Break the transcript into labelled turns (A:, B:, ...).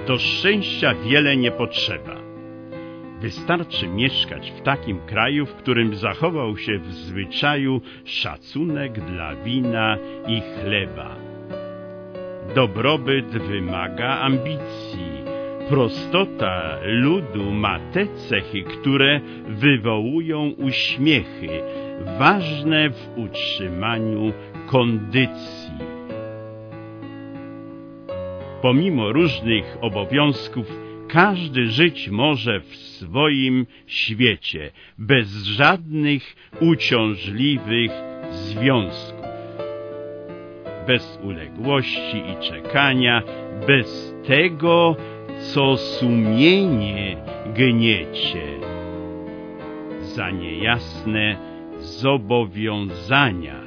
A: Do szczęścia wiele nie potrzeba. Wystarczy mieszkać w takim kraju, w którym zachował się w zwyczaju szacunek dla wina i chleba. Dobrobyt wymaga ambicji. Prostota ludu ma te cechy, które wywołują uśmiechy, ważne w utrzymaniu kondycji. Pomimo różnych obowiązków, każdy żyć może w swoim świecie, bez żadnych uciążliwych związków. Bez uległości i czekania, bez tego, co sumienie gniecie, za niejasne zobowiązania.